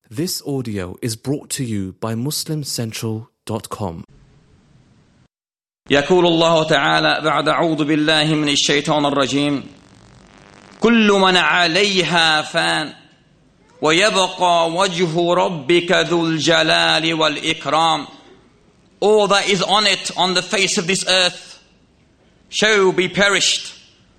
This audio is brought to you by MuslimCentral.com. يقول الله تعالى بعد أعوذ بالله من الشيطان الرجيم كل من عليها فان ويبقى وجه ربك ذو الجلال والإكرام. All that is on it, on the face of this earth, shall be perished.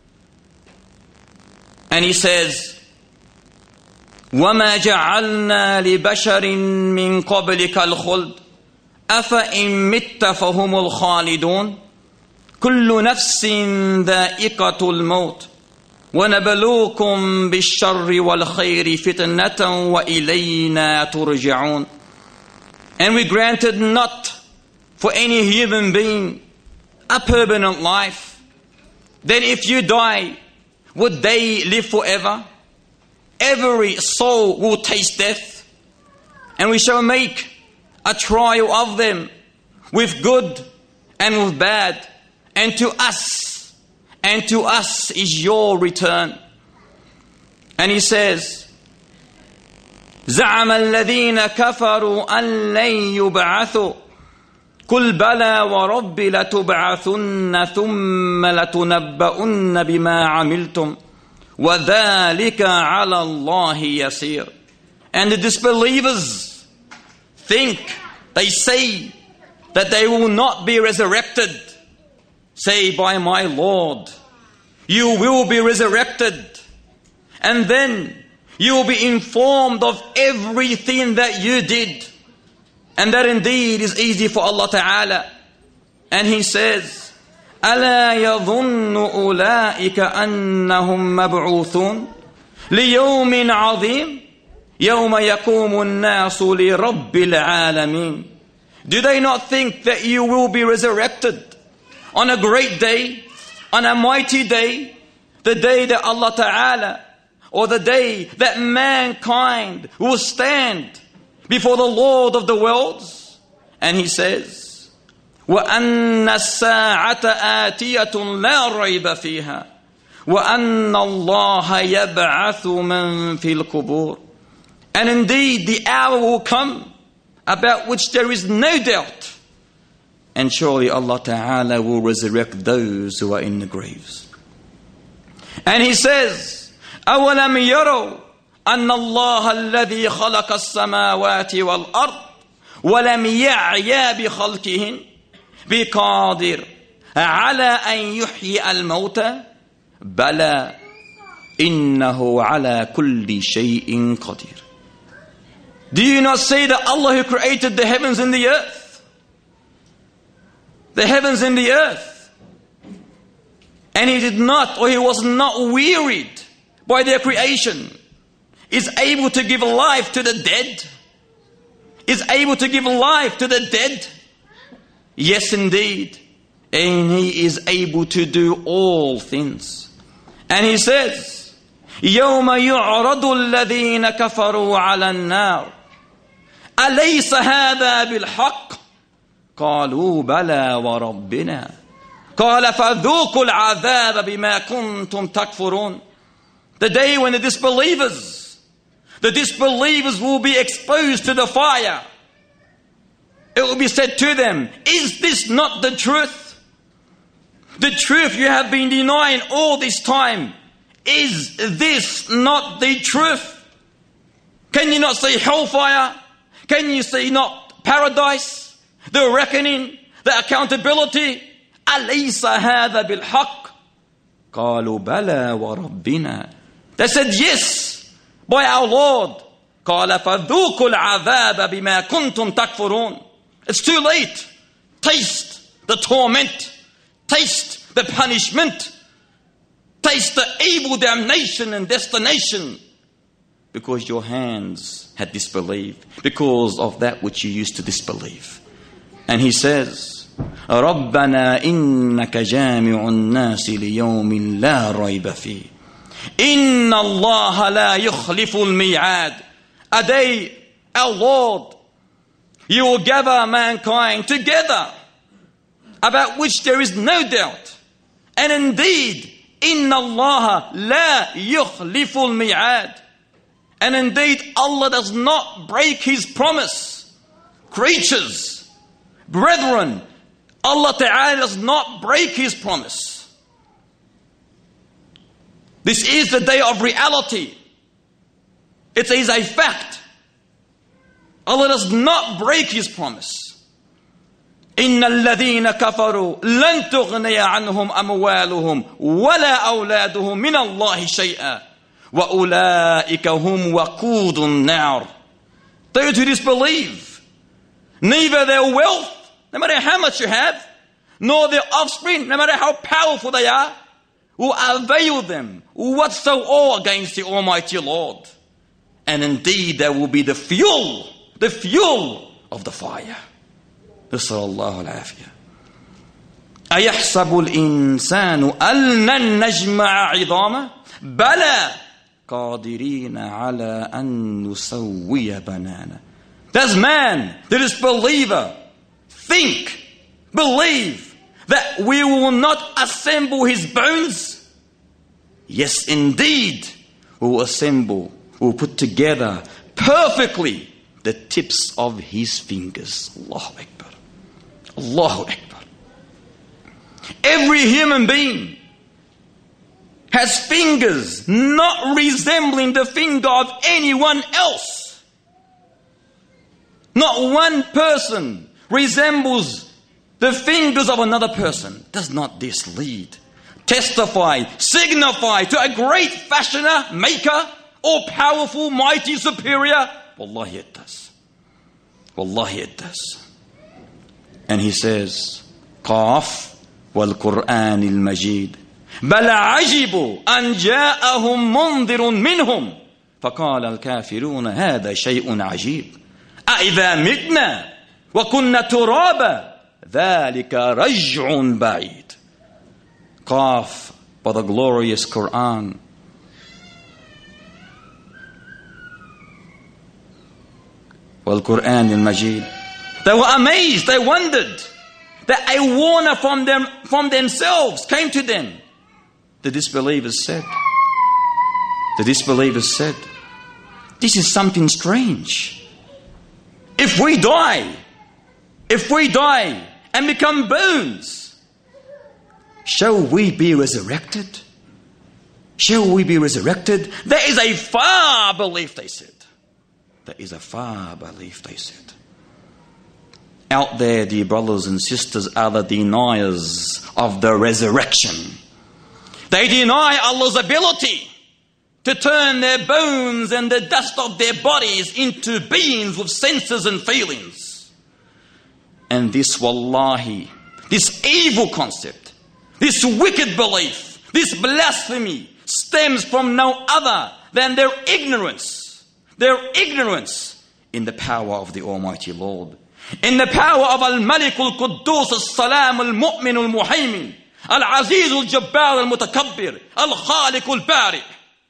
And he says, وَمَا جَعَلْنَا لِبَشَرٍ مِّن قَبْلِكَ الْخُلْدَ أَفَإِن مِّتَّ فَهُمُ الْخَالِدُونَ كُلُّ نَفْسٍ ذَائِقَةُ الْمَوْتِ وَنَبْلُوكُم بِالشَّرِّ وَالْخَيْرِ فِتْنَةً وَإِلَيْنَا تُرْجَعُونَ. And we granted not for any human being a permanent life. Then if you die, would they live forever? Every soul will taste death, and we shall make a trial of them with good and with bad, and to us is your return. And he says, زعم الذين كفروا أن لن يبعثوا قل بلى ورب لتبعثن ثم لتنبؤن بما عملتم وَذَلِكَ عَلَى اللَّهِ يَسِيرٌ. And the disbelievers say that they will not be resurrected. Say, by my Lord, you will be resurrected. And then you will be informed of everything that you did. And that indeed is easy for Allah Ta'ala. And He says, ألا يظن أولئك أنهم مبعوثون ليوم عظيم يوم يقوم الناس لرب العالمين. Do they not think that you will be resurrected on a great day, on a mighty day, the day that Allah Ta'ala, or the day that mankind will stand before the Lord of the worlds? And He says, وَأَنَّ السَّاعَةَ آتِيَةٌ لَا رَيْبَ فِيهَا وَأَنَّ اللَّهَ يَبْعَثُ مَنْ فِي الْقُبُورِ. And indeed the hour will come about which there is no doubt, and surely Allah Ta'ala will resurrect those who are in the graves. And He says, أَوَلَمْ يَرَوْا أَنَّ اللَّهَ الَّذِي خَلَقَ السَّمَاوَاتِ وَالْأَرْضِ وَلَمْ يَعْيَا بِخَلْقِهِنْ بقادر على أن يحيي الموتى بلى إنه على كل شيء قدير. Do you not say that Allah who created the heavens and the earth, the heavens and the earth, and He did not, or He was not wearied by their creation, is able to give life to the dead? Is able to give life to the dead? Yes, indeed. And He is able to do all things. And He says, يَوْمَ يُعْرَضُ الَّذِينَ كَفَرُوا عَلَى النَّارِ أَلَيْسَ هَذَا بِالْحَقِّ قَالُوا بَلَى وَرَبِّنَا قَالَ فَذُوقُوا الْعَذَابَ بِمَا كُنْتُمْ تَكْفُرُونَ. The day when the disbelievers will be exposed to the fire. It will be said to them, is this not the truth? The truth you have been denying all this time. Is this not the truth? Can you not see hellfire? Can you see not paradise? The reckoning, the accountability? أَلَيْسَ هَذَا بِالْحَقِّ قَالُوا بَلَى وَرَبِّنَا. They said, yes, by our Lord. قَالَ فَذُوقُوا الْعَذَابَ بِمَا كُنْتُمْ تَكْفُرُونَ. It's too late. Taste the torment. Taste the punishment. Taste the evil damnation and destination. Because your hands had disbelieved. Because of that which you used to disbelieve. And He says, رَبَّنَا إِنَّكَ جَامِعُ النَّاسِ لِيَوْمٍ لَا رَيْبَ فِيهِ إِنَّ اللَّهَ لَا يُخْلِفُ الْمِيعَادِ. A day, our Lord, You will gather mankind together about which there is no doubt. And indeed, إِنَّ اللَّهَ لَا يُخْلِفُ الْمِيعَادِ. And indeed, Allah does not break His promise. Creatures, brethren, Allah Ta'ala does not break His promise. This is the day of reality. It is a fact. Allah does not break His promise. إِنَّ الَّذِينَ كَفَرُوا لَن تُغْنِيَ عَنْهُمْ أَمْوَالُهُمْ وَلَا أَوْلَادُهُمْ مِنَ اللَّهِ شَيْئًا وَأُولَٰئِكَ هُمْ وَقُودُ النَّارِ. Those who disbelieve, neither their wealth, no matter how much you have, nor their offspring, no matter how powerful they are, will avail them whatsoever against the Almighty Lord. And indeed, there will be the fuel of the fire. نسأل الله العافية. أيحسب الإنسان أن لن نجمع عظامه بلى قادرين على أن نسوي بنانه. Does man, the disbeliever, believe that we will not assemble his bones? Yes, indeed, we will assemble, we will put together perfectly the tips of his fingers. Allahu Akbar. Allahu Akbar. Every human being has fingers not resembling the finger of anyone else. Not one person resembles the fingers of another person. Does not this testify, signify to a great fashioner, maker, or powerful, mighty, superior? Wallahi it does. Wallahi it does. And he says, قاف والقرآن المجيد بل عجبوا أن جاءهم منذر منهم فقال الكافرون هذا شيء عجيب أإذا متنا وكنا ترابا ذلك رجع بعيد. قاف, by the glorious Quran. والقرآن المجيد. They were amazed, they wondered that a warner from themselves came to them. The disbelievers said, this is something strange. If we die and become bones, shall we be resurrected? Shall we be resurrected? That is a far belief, they said. That is a far belief, they said. Out there, dear brothers and sisters, are the deniers of the resurrection. They deny Allah's ability to turn their bones and the dust of their bodies into beings with senses and feelings. And this, wallahi, this evil concept, this wicked belief, this blasphemy stems from no other than their ignorance in the power of the Almighty Lord. In the power of Al-Malik Al-Quddus Al-Salam Al-Mu'min Al-Muhaymin Al-Aziz Al-Jabbar Al-Mutakabbir Al-Khaliq Al-Bari.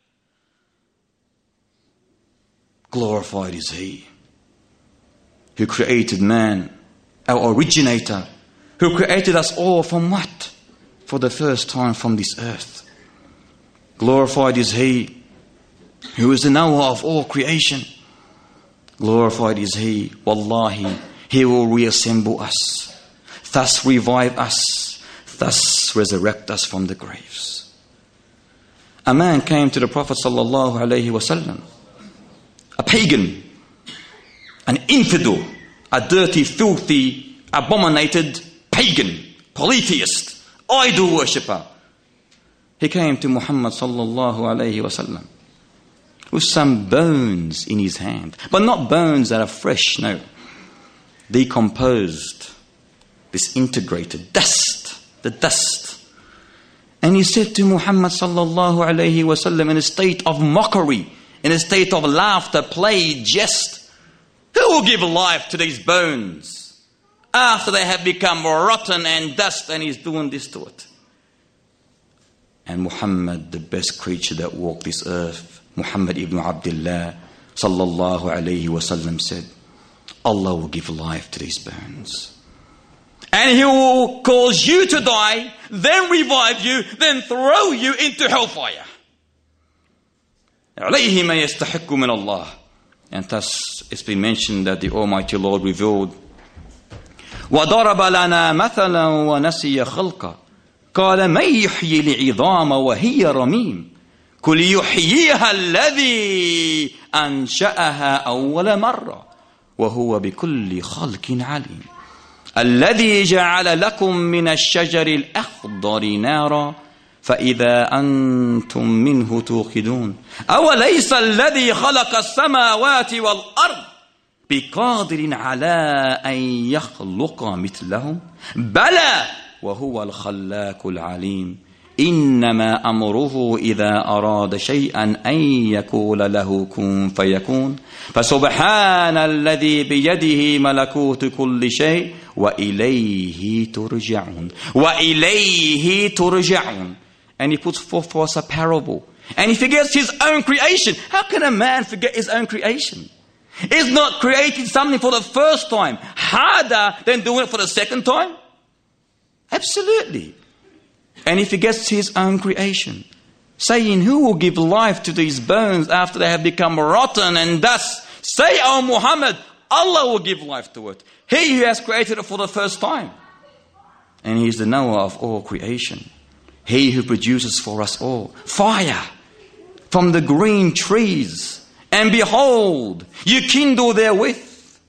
Glorified is He who created man, our originator, who created us all from what? For the first time from this earth. Glorified is He who is the knower of all creation. Glorified is He, wallahi, He will reassemble us, thus revive us, thus resurrect us from the graves. A man came to the Prophet sallallahu alaihi wasallam, a pagan, an infidel, a dirty, filthy, abominated pagan, polytheist, idol worshipper. He came to Muhammad sallallahu alaihi wasallam with some bones in his hand, but not bones that are fresh, no. Decomposed, disintegrated, the dust. And he said to Muhammad sallallahu alayhi wasallam in a state of mockery, in a state of laughter, play, jest, who will give life to these bones after they have become rotten and dust? And he's doing this to it. And Muhammad, the best creature that walked this earth, Muhammad ibn Abdullah sallallahu alayhi wasallam said, Allah will give life to these bones. And He will cause you to die, then revive you, then throw you into hellfire. عَلَيْهِ مَا يَسْتَحِقُّ مِنَ اللَّهِ. And thus it's been mentioned that the Almighty Lord revealed, وَضَرَبَ لَنَا مَثَلًا وَنَسِيَ خَلْقًا قَالَ مَنْ يُحْيِي الْعِظَامَ وَهِيَ رَمِيمٌ قُلْ يُحْيِيهَا الَّذِي أَنْشَأَهَا أَوَّلَ مَرَّةٍ وَهُوَ بِكُلِّ خَلْقٍ عَلِيمٌ الَّذِي جَعَلَ لَكُم مِّنَ الشَّجَرِ الْأَخْضَرِ نَارًا فَإِذَا أَنْتُمْ مِنْهُ تُوقِدُونَ أَوَلَيْسَ الَّذِي خَلَقَ السَّمَاوَاتِ وَالْأَرْضَ بِقَادِرٍ عَلَىٰ أَنْ يَخْلُقَ مِثْلَهُمْ بَلَى وَهُوَ الْخَلَّاقُ الْعَلِيمُ إِنَّمَا أَمْرُهُ إِذَا أَرَادَ شَيْئًا أَنْ يَقُولَ لَهُ كُن فَيَكُونُ فَسُبْحَانَ الَّذِي بِيَدِهِ مَلَكُوتُ كُلِّ شَيْءٍ وَإِلَيْهِ تُرْجَعُونَ وَإِلَيْهِ تُرْجَعُونَ. And he puts forth for us a parable. And he forgets his own creation. How can a man forget his own creation? Is not creating something for the first time harder than doing it for the second time? Absolutely. And he forgets his own creation, saying, who will give life to these bones after they have become rotten and dust? Say, O Muhammad, Allah will give life to it. He who has created it for the first time. And he is the knower of all creation. He who produces for us all fire from the green trees. And behold, you kindle therewith.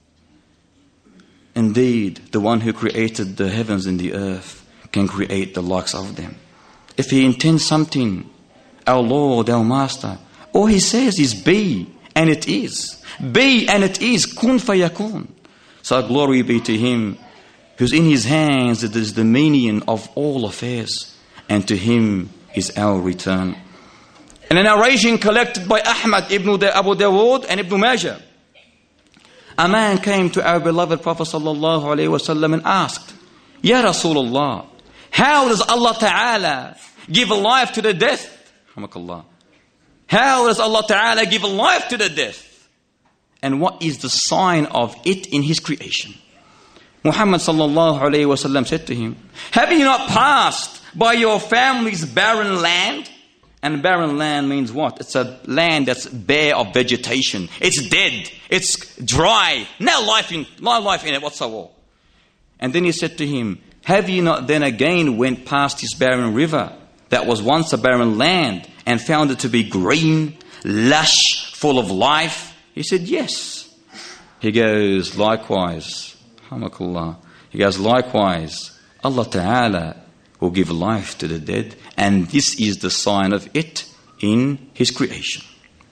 Indeed, the one who created the heavens and the earth can create the likes of them. If he intends something, our Lord, our Master, all he says is be, and it is. Be, and it is. Kun fayakun. So glory be to him whose in his hands it is the dominion of all affairs, and to him is our return. In a narration collected by Ahmad ibn Abu Dawood and Ibn Majah, a man came to our beloved Prophet sallallahu alaihi wasallam and asked, Ya Rasulullah, how does Allah Ta'ala give life to the death? How does Allah Ta'ala give life to the death? And what is the sign of it in his creation? Muhammad sallallahu alayhi wa sallam said to him, have you not passed by your family's barren land? And barren land means what? It's a land that's bare of vegetation. It's dead. It's dry. No life in it whatsoever. And then he said to him, have you not then again went past this barren river that was once a barren land and found it to be green, lush, full of life? He said, yes. He goes, likewise. He goes, likewise, Allah Ta'ala will give life to the dead, and this is the sign of it in his creation.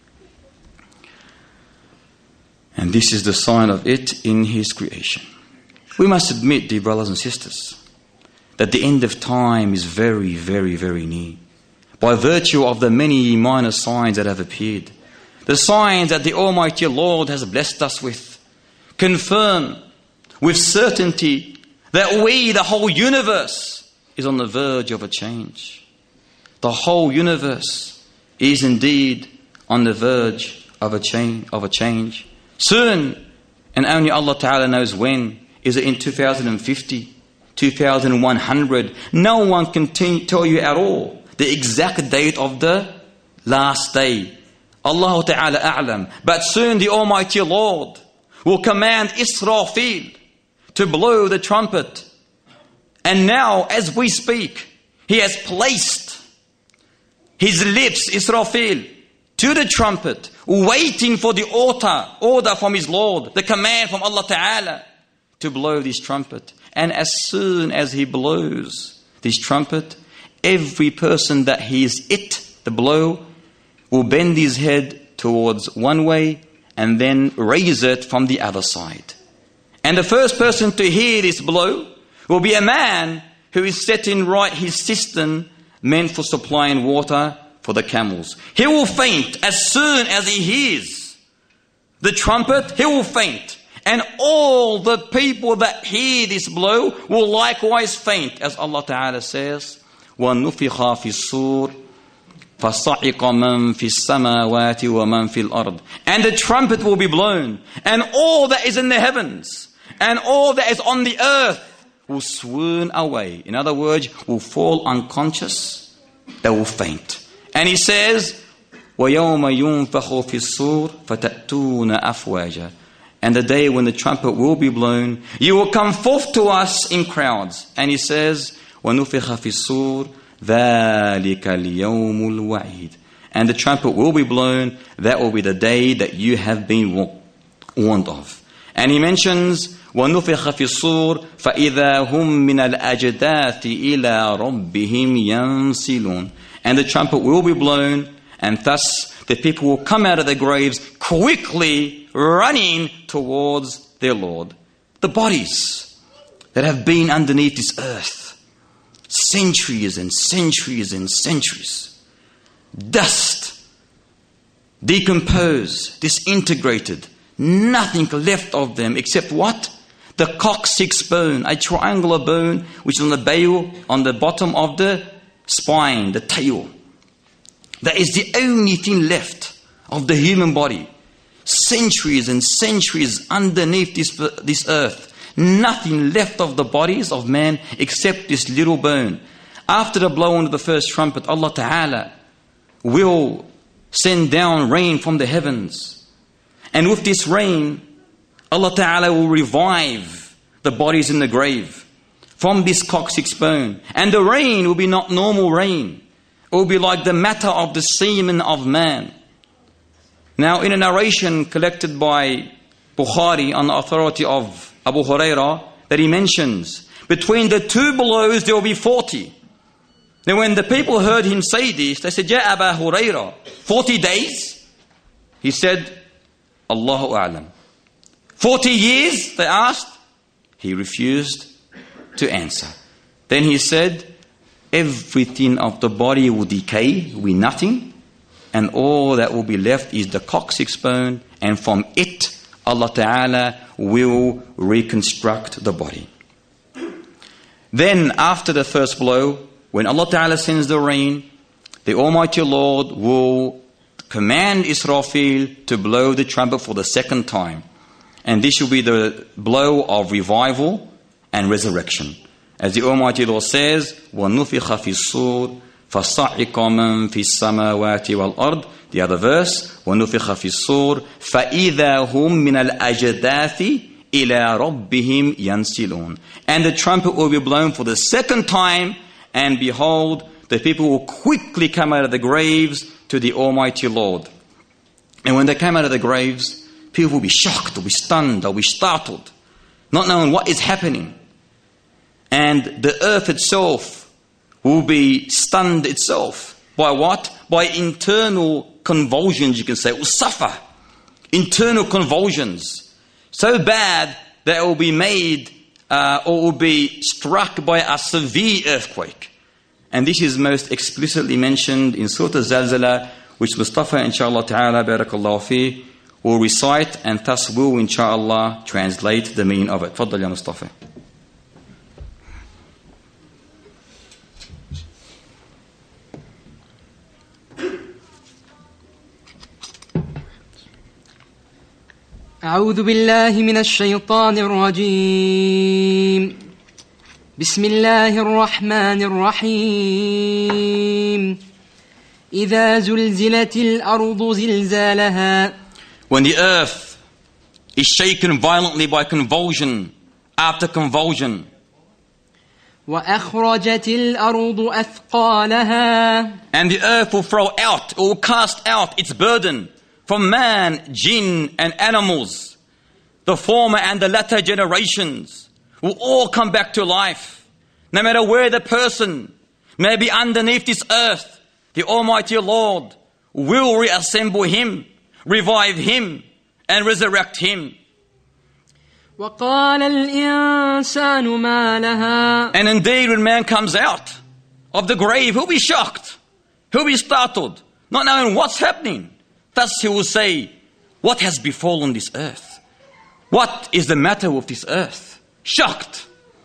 And this is the sign of it in his creation. We must admit, dear brothers and sisters, that the end of time is very, very, very near. By virtue of the many minor signs that have appeared, the signs that the Almighty Lord has blessed us with, confirm with certainty that we, the whole universe, is on the verge of a change. The whole universe is indeed on the verge of a change. Soon, and only Allah Ta'ala knows when, is it in 2050, 2100? No one can tell you at all the exact date of the last day. Allah Ta'ala a'lam. But soon the Almighty Lord will command Israfil to blow the trumpet. And now, as we speak, he has placed his lips, Israfil, to the trumpet, waiting for the order from his Lord, the command from Allah Ta'ala to blow this trumpet. And as soon as he blows this trumpet, every person that hears the blow, will bend his head towards one way and then raise it from the other side. And the first person to hear this blow will be a man who is setting right his cistern meant for supplying water for the camels. He will faint as soon as he hears the trumpet. He will faint. And all the people that hear this blow will likewise faint, as Allah Ta'ala says, وَنُفِخَ فِي الصُّورِ فَصَعِقَ مَنْ فِي السَّمَاوَاتِ وَمَنْ فِي الْأَرْضِ. And the trumpet will be blown, and all that is in the heavens and all that is on the earth will swoon away. In other words, will fall unconscious. They will faint. And he says, وَيَوْمَ يُنْفَخُ فِي الصُّورِ فَتَأْتُونَ أَفْوَاجًا. And the day when the trumpet will be blown, you will come forth to us in crowds. And he says, وَنُفِخَ فِي الصُّورِ ذَلِكَ الْيَوْمُ الْوَعِيدُ. And the trumpet will be blown. That will be the day that you have been warned of. And he mentions, وَنُفِخَ فِي الصُّورِ فَإِذَا هُمْ مِنَ الْأَجْدَاثِ إِلَىٰ رَبِّهِمْ يَنْسِلُونَ. And the trumpet will be blown, and thus the people will come out of their graves quickly running towards their Lord. The bodies that have been underneath this earth, centuries and centuries and centuries, dust, decomposed, disintegrated, nothing left of them except what? The coccyx bone, a triangular bone which is on the bail, on the bottom of the spine, the tail. That is the only thing left of the human body. Centuries and centuries underneath this earth. Nothing left of the bodies of man except this little bone. After the blowing of the first trumpet, Allah Ta'ala will send down rain from the heavens. And with this rain, Allah Ta'ala will revive the bodies in the grave from this coccyx bone. And the rain will be not normal rain. It will be like the matter of the semen of man. Now, in a narration collected by Bukhari on the authority of Abu Hurairah, that he mentions, between the two blows there will be 40. Then when the people heard him say this, they said, Ya Abu Hurairah, 40 days? He said, Allahu A'lam. 40 years, they asked. He refused to answer. Then he said, everything of the body will decay, will be nothing, and all that will be left is the coccyx bone, and from it Allah Ta'ala will reconstruct the body. Then after the first blow, when Allah Ta'ala sends the rain, the Almighty Lord will command Israfil to blow the trumpet for the second time. And this will be the blow of revival and resurrection. As the Almighty Lord says, وَنُفِخَ فِي الصُّورِ فَصَعِقَ مَنْ فِي السَّمَاوَاتِ وَالْأَرْضِ. The other verse, وَنُفِخَ فِي الصُّورِ فَإِذَا هُمْ مِنَ الْأَجْدَاثِ إِلَىٰ رَبِّهِمْ يَنْسِلُونَ. And the trumpet will be blown for the second time, and behold, the people will quickly come out of the graves to the Almighty Lord. And when they come out of the graves, people will be shocked, they'll be stunned, they'll be startled, not knowing what is happening. And the earth itself will be stunned itself. By what? By internal convulsions, you can say. It will suffer internal convulsions so bad that it will be made or will be struck by a severe earthquake. And this is most explicitly mentioned in Surah Al-Zalzala, which Mustafa, inshallah ta'ala, barakallahu fi, will recite and thus will, inshallah, translate the meaning of it. Faddal ya Mustafa. أعوذ بالله من الشيطان الرجيم بسم الله الرحمن الرحيم إذا زلزلت الأرض زلزالها. When the earth is shaken violently by convulsion after convulsion. وأخرجت الأرض أثقالها. And the earth will throw out, it will cast out its burden from man, jinn and animals. The former and the latter generations will all come back to life. No matter where the person may be underneath this earth, the Almighty Lord will reassemble him, revive him and resurrect him. وقال الإنسان ما لها. And indeed, when man comes out of the grave, he'll be shocked, he'll be startled, not knowing what's happening. Thus he will say, what has befallen this earth? What is the matter with this earth? Shocked.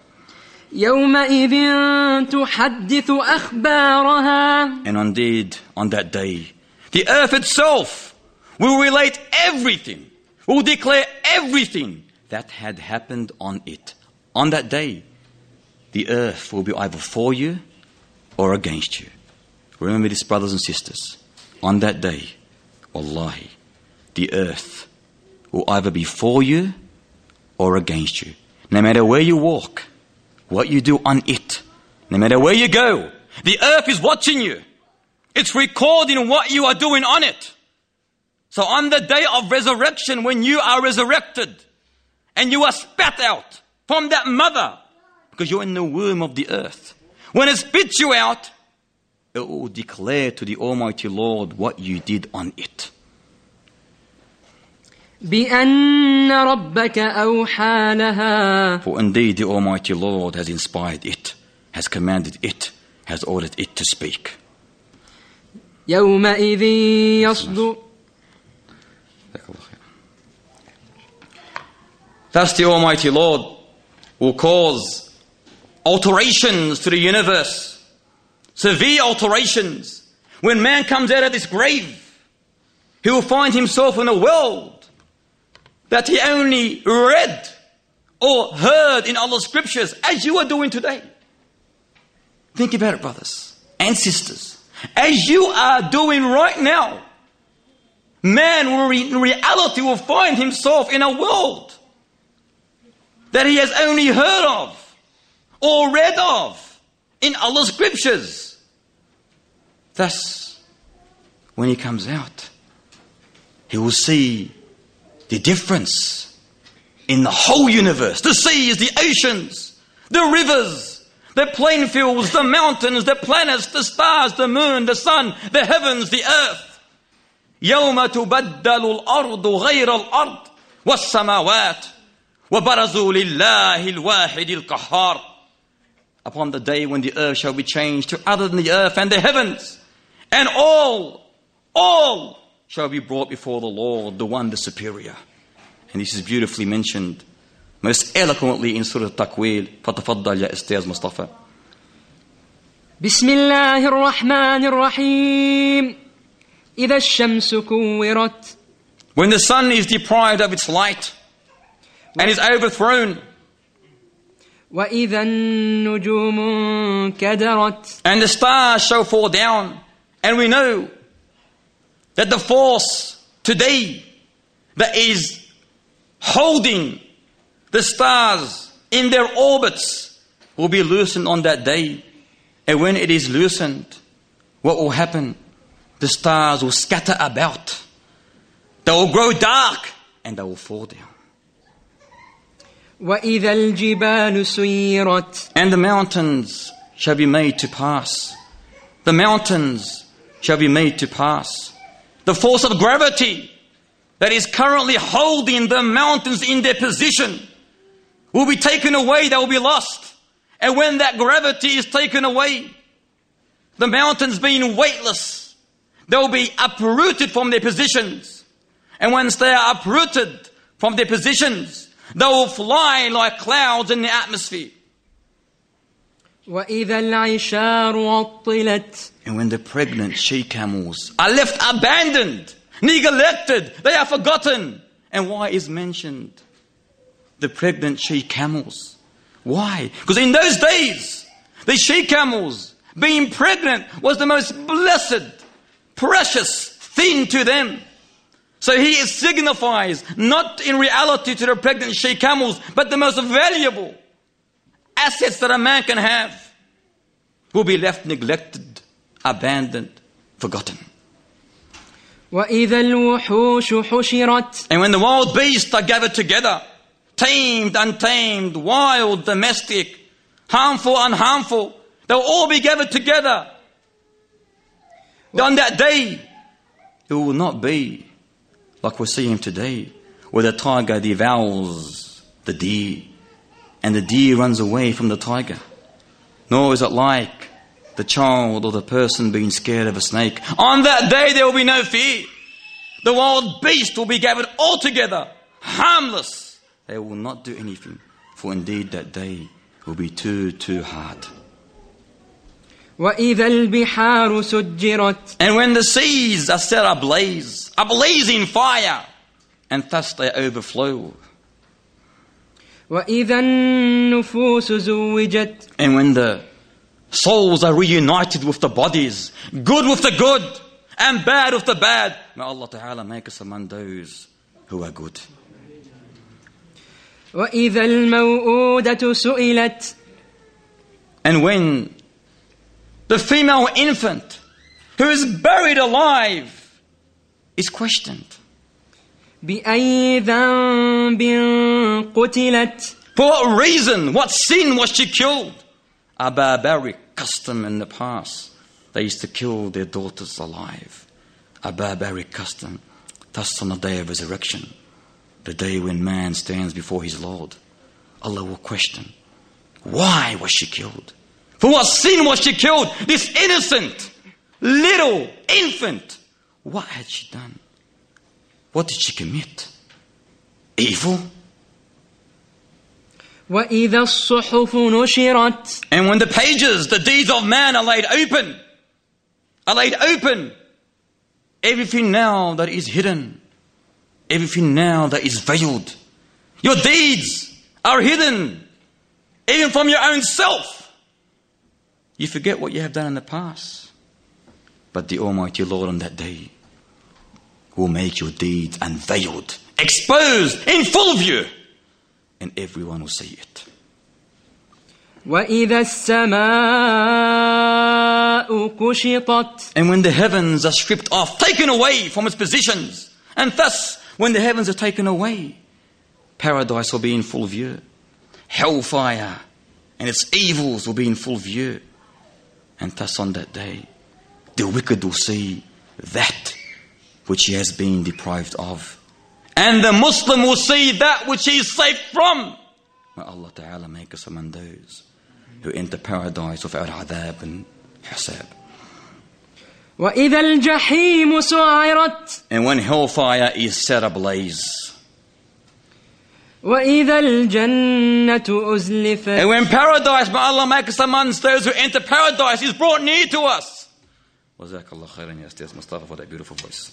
يومئذ تحدث أخبارها. And indeed, on that day, the earth itself will relate everything, will declare everything that had happened on it. On that day, the earth will be either for you or against you. Remember this, brothers and sisters. On that day, Wallahi, the earth will either be for you or against you. No matter where you walk, what you do on it, no matter where you go, the earth is watching you. It's recording what you are doing on it. So on the day of resurrection, when you are resurrected and you are spat out from that mother, because you're in the womb of the earth, when it spits you out, it will declare to the Almighty Lord what you did on it. بأن ربك أوحى لها. For indeed the Almighty Lord has inspired it, has commanded it, has ordered it to speak. يومئذ يصدر. Thus the Almighty Lord will cause alterations to the universe, severe alterations. When man comes out of this grave, he will find himself in a world that he only read or heard in Allah's scriptures, as you are doing today. Think about it, brothers and sisters. As you are doing right now, man will in reality will find himself in a world that he has only heard of or read of in Allah's scriptures. Thus, when he comes out, he will see the difference in the whole universe. The seas, the oceans, the rivers, the plain fields, the mountains, the planets, the stars, the moon, the sun, the heavens, the earth. يَوْمَ تُبَدَّلُ الْأَرْضُ غَيْرَ الْأَرْضِ وَالسَّمَاوَاتِ وَبَرَزُوا لِلَّهِ الْوَاحِدِ الْقَهَّارِ. Upon the day when the earth shall be changed to other than the earth and the heavens, and all shall be brought before the Lord, the one, the superior. And this is beautifully mentioned, most eloquently in Surah Takwil. فَتَفَضَّلْ يَا أستاذ مصطفى. بسم الله الرحمن الرحيم. إذا الشمس كورت. When the sun is deprived of its light and is overthrown, وإذا النجوم كدرت. and the stars shall fall down, and we know that the force today that is holding the stars in their orbits will be loosened on that day. And when it is loosened, what will happen? The stars will scatter about. They will grow dark and they will fall down. وإذا الجبال سيرت. And the mountains shall be made to pass. The mountains shall be made to pass. The force of gravity that is currently holding the mountains in their position will be taken away, they will be lost. And when that gravity is taken away, the mountains being weightless, they will be uprooted from their positions. And once they are uprooted from their positions, they will fly like clouds in the atmosphere. وإذا العشار عطلت. And when the pregnant she-camels are left abandoned, neglected, they are forgotten. And why is mentioned the pregnant she-camels? Why? Because in those days, the she-camels being pregnant was the most blessed, precious thing to them. So he signifies not in reality to the pregnant she-camels, but the most valuable assets that a man can have will be left neglected, abandoned, forgotten. وإذا الوحوش حشرت. And when the wild beasts are gathered together, tamed, untamed, wild, domestic, harmful, unharmful, they'll all be gathered together. On that day, it will not be like we're seeing today, where the tiger devours the deer and the deer runs away from the tiger. Nor is it like the child or the person being scared of a snake. On that day there will be no fear. The wild beast will be gathered all together, harmless. They will not do anything, for indeed that day will be too hard. وإذا البحار سجرت. And when the seas are set ablaze, a blazing fire, and thus they overflow. وإذا النفوس زوجت. And when the souls are reunited with the bodies, good with the good, and bad of the bad. May Allah Ta'ala make us among those who are good. وإذا الموءودة سئلت. And when the female infant who is buried alive is questioned, بأي ذنب قتلت. for what reason, what sin was she killed? A barbaric custom in the past. They used to kill their daughters alive. A barbaric custom. Thus on the day of resurrection, the day when man stands before his Lord, Allah will question, why was she killed? For what sin was she killed? This innocent, little infant. What had she done? What did she commit? Evil? وإذا الصحف نشرت. And when the pages, the deeds of man are laid open, everything now that is hidden, everything now that is veiled, your deeds are hidden, even from your own self. You forget what you have done in the past. But the Almighty Lord on that day will make your deeds unveiled, exposed in full view, and everyone will see it. وإذا السماء كشطت. And when the heavens are stripped off, taken away from its positions, and thus when the heavens are taken away, paradise will be in full view. Hellfire and its evils will be in full view. And thus on that day, the wicked will see that which he has been deprived of. And the Muslim will see that which he is safe from. May Allah Ta'ala make us among those who enter paradise without adhab and hisab. وإذا الجحيم سعرت. And when hellfire is set ablaze. وإذا الجنة أزلفت. And when paradise, may Allah make us amongst those who enter paradise, is brought near to us. Jazakallah khairan ya Ustaz Mustafa for that beautiful voice.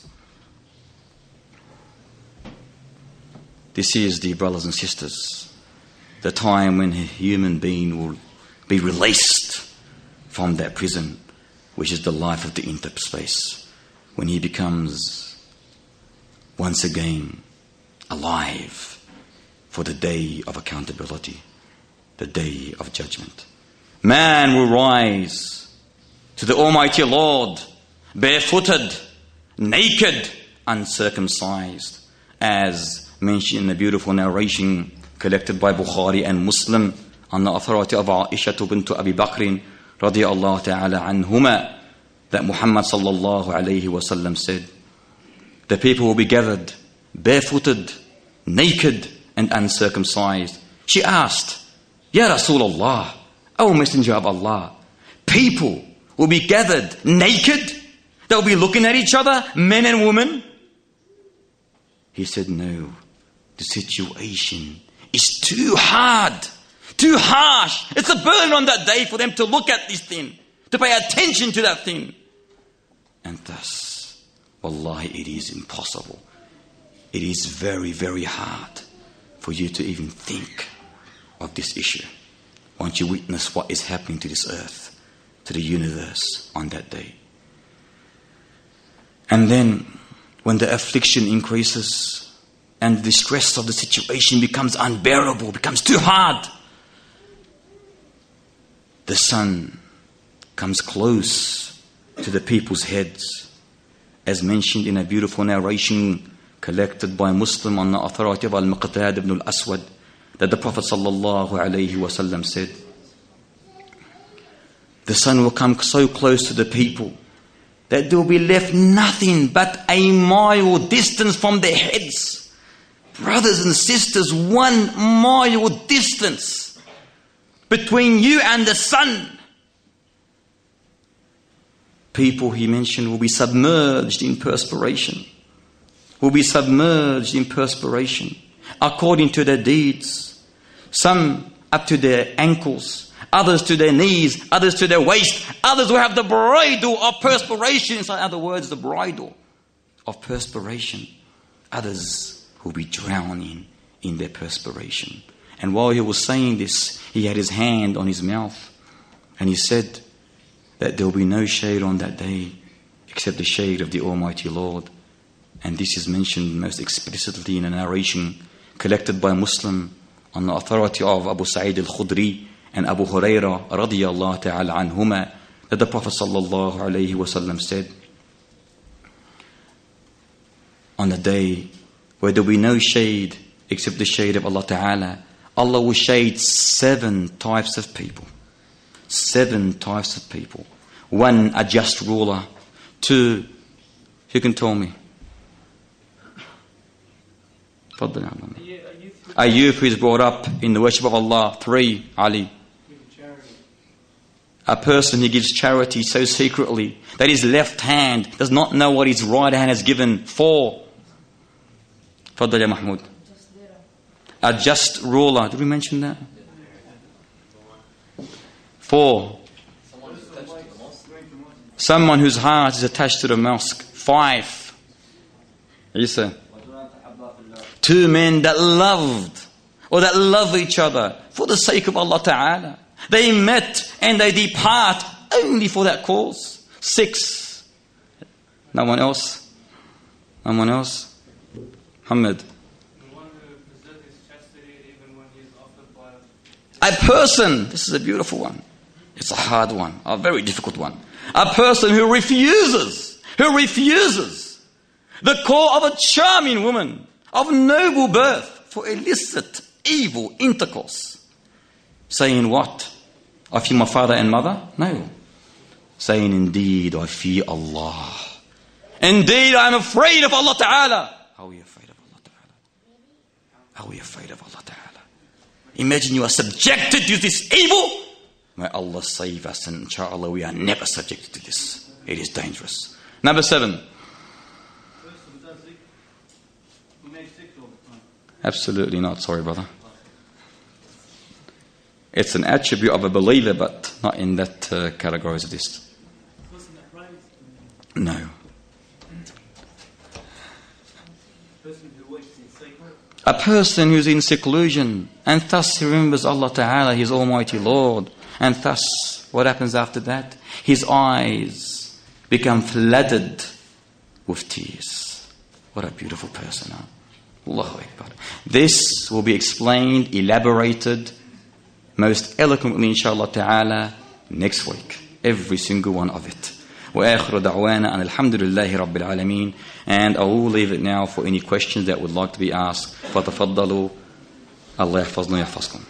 This is, dear brothers and sisters, the time when a human being will be released from that prison, which is the life of the interspace, when he becomes once again alive for the day of accountability, the day of judgment. Man will rise to the Almighty Lord, barefooted, naked, uncircumcised, as mentioned in the beautiful narration collected by Bukhari and Muslim on the authority of Aisha bint Abi Bakr radiyallahu ta'ala anhuma, that Muhammad sallallahu alayhi wasallam said, the people will be gathered barefooted, naked and uncircumcised. She asked, Ya Rasulullah, O Messenger of Allah, people will be gathered naked? They'll be looking at each other, men and women? He said, no, the situation is too hard, too harsh. It's a burden on that day for them to look at this thing, to pay attention to that thing. And thus, wallahi, it is impossible. It is very, very hard for you to even think of this issue once you witness what is happening to this earth, to the universe on that day. And then, when the affliction increases and the stress of the situation becomes unbearable, becomes too hard, the sun comes close to the people's heads, as mentioned in a beautiful narration collected by Muslim on the authority of Al-Miqdad ibn al-Aswad, that the Prophet sallallahu alayhi wasallam said, the sun will come so close to the people that there will be left nothing but a mile distance from their heads. Brothers and sisters, 1 mile distance between you and the sun. People, he mentioned, will be submerged in perspiration. Will be submerged in perspiration according to their deeds. Some up to their ankles, others to their knees, others to their waist, others will have the bridle of perspiration. In other words, the bridle of perspiration. Others will be drowning in their perspiration. And while he was saying this, he had his hand on his mouth, and he said that there will be no shade on that day except the shade of the Almighty Lord. And this is mentioned most explicitly in a narration collected by Muslim on the authority of Abu Sa'id al-Khudri and Abu Hurairah radiyallahu ta'ala anhuma, that the Prophet sallallahu alayhi wasallam said, on the day where there will be no shade except the shade of Allah Ta'ala, Allah will shade 7 types of people. 7 types of people. 1, a just ruler. 2, who can tell me? A youth who is brought up in the worship of Allah. 3, Ali. A person who gives charity so secretly that his left hand does not know what his right hand has given. 4. Fadl ya Mahmoud. A just ruler. Did we mention that? 4. Someone whose heart is attached to the mosque. 5. Isa. 2 men that loved or that love each other for the sake of Allah Ta'ala. They met and they depart only for that cause. 6. No one else? No one else? Muhammad. A person, this is a beautiful one. It's a hard one, a very difficult one. A person who refuses the call of a charming woman of noble birth for illicit, evil intercourse. Saying what? I fear my father and mother? No. Saying, indeed, I fear Allah. Indeed, I am afraid of Allah Ta'ala. Are we afraid of Allah Ta'ala? Are we afraid of Allah Ta'ala? Imagine you are subjected to this evil. May Allah save us, and inshallah we are never subjected to this. It is dangerous. Number 7. Absolutely not. Sorry, brother. It's an attribute of a believer, but not in that category as this. No. A person who's in seclusion and thus he remembers Allah Ta'ala, His Almighty Lord, and thus what happens after that? His eyes become flooded with tears. What a beautiful person, huh? Allahu Akbar. This will be explained, elaborated most eloquently inshallah ta'ala next week. Every single one of it. وآخر دعوانا أن الحمد لله رب العالمين. And I will leave it now for any questions that would like to be asked. فتفضلوا. الله يحفظنا ويحفظكم.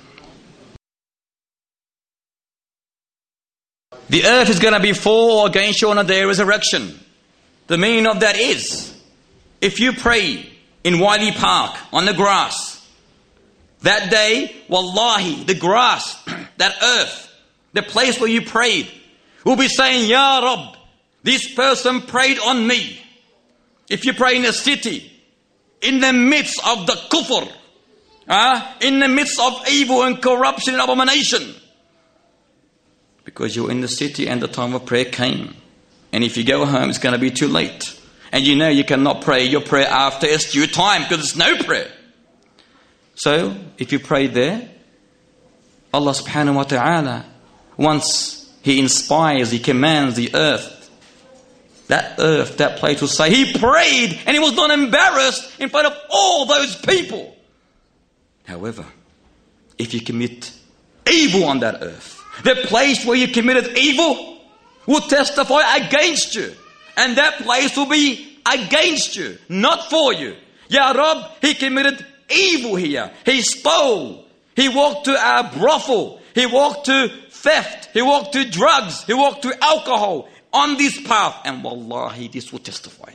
The earth is going to be for or against you on a day of resurrection. The meaning of that is, if you pray in Wiley Park on the grass, that day, wallahi, the grass, that earth, the place where you prayed, will be saying, Ya Rabb, this person prayed on me. If you pray in a city, in the midst of the kufr, in the midst of evil and corruption and abomination, because you're in the city and the time of prayer came. And if you go home, it's going to be too late. And you know you cannot pray your prayer after it's due time because it's no prayer. So, if you pray there, Allah subhanahu wa ta'ala, once He inspires, He commands the earth, that place will say, He prayed and He was not embarrassed in front of all those people. However, if you commit evil on that earth, the place where you committed evil will testify against you. And that place will be against you, not for you. Ya Rabb, he committed evil here. He stole. He walked to a brothel. He walked to theft. He walked to drugs. He walked to alcohol on this path. And wallahi, this will testify.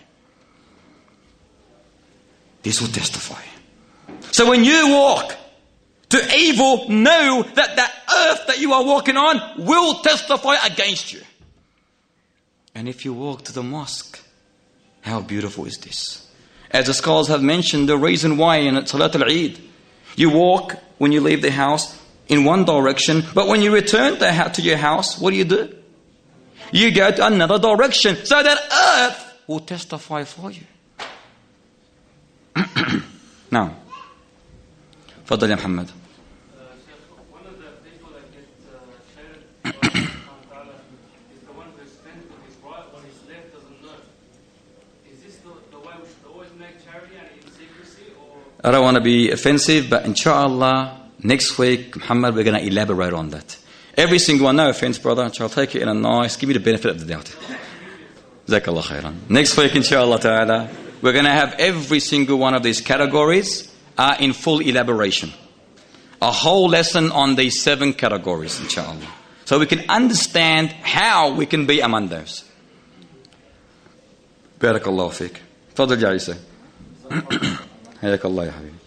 This will testify. So when you walk to evil, know that the earth that you are walking on will testify against you. And if you walk to the mosque, how beautiful is this? As the scholars have mentioned, the reason why in Salat al-Eid, you walk when you leave the house in one direction, but when you return to your house, what do? You go to another direction, so that earth will testify for you. Now, Fadl ya Muhammad. One of the people that get shaded is the one who is standing on his right, on his left doesn't know. want to be offensive, but inshallah, next week, Muhammad, we're going to elaborate on that. Every single one, no offense, brother, I'll take it in a nice, give you the benefit of the doubt. Jazakallah khairan. Next week, inshallah ta'ala, we're going to have every single one of these categories in full elaboration. A whole lesson on these 7 categories, inshallah. So we can understand how we can be among those. Barakallahu fiqh. Fadl ya Isa. Hayakallah ya habib.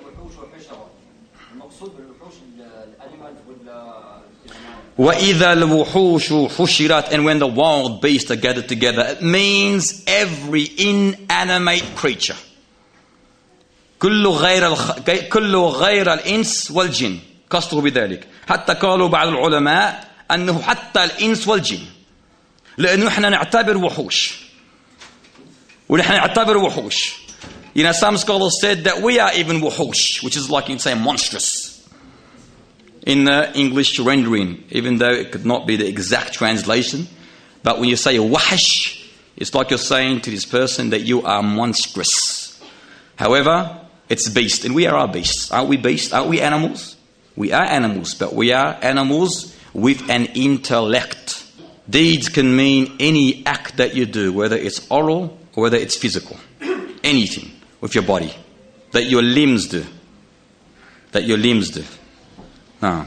وَإِذَا الْوُحُوشُ حُشِرَتْ. And when the wild beasts are gathered together, it means every inanimate creature. كل غير الإنس والجن قصده بذلك حتى قالوا بعض العلماء أنه حتى الإنس والجن لأنه إحنا نعتبر وحوش ونحن نعتبر وحوش. You know, some scholars said that we are even wuhush, which is like you say monstrous in the English rendering, even though it could not be the exact translation. But when you say wahash, it's like you're saying to this person that you are monstrous. However, it's beast, and we are our beasts. Aren't we beasts? Aren't we animals? We are animals, but we are animals with an intellect. Deeds can mean any act that you do, whether it's oral or whether it's physical. Anything with your body that your limbs do. That your limbs do. No.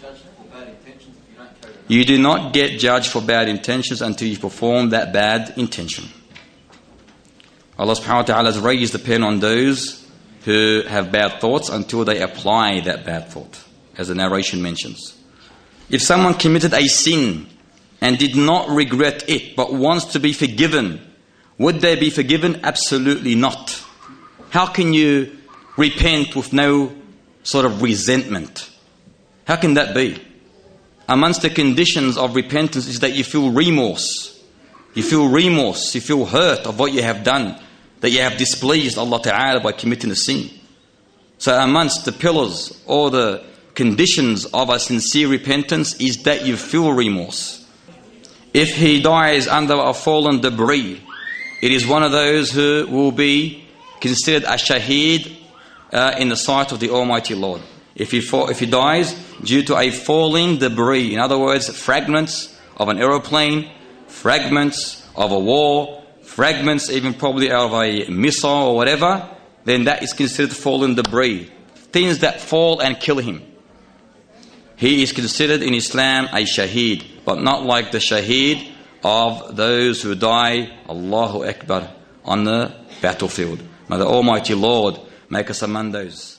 You do not get judged for bad intentions until you perform that bad intention. Allah subhanahu wa ta'ala has raised the pen on those who have bad thoughts until they apply that bad thought, as the narration mentions. If someone committed a sin and did not regret it but wants to be forgiven, would they be forgiven? Absolutely not. How can you repent with no sort of resentment? How can that be? Amongst the conditions of repentance is that you feel remorse. You feel remorse, you feel hurt of what you have done, that you have displeased Allah Ta'ala by committing a sin. So amongst the pillars or the conditions of a sincere repentance is that you feel remorse. If he dies under a fallen debris, it is one of those who will be considered a shaheed in the sight of the Almighty Lord. If he dies due to a falling debris, in other words, fragments of an aeroplane, fragments of a war, fragments even probably of a missile or whatever, then that is considered fallen debris. Things that fall and kill him. He is considered in Islam a shaheed, but not like the shaheed of those who die, Allahu Akbar, on the battlefield. May the Almighty Lord make us among those.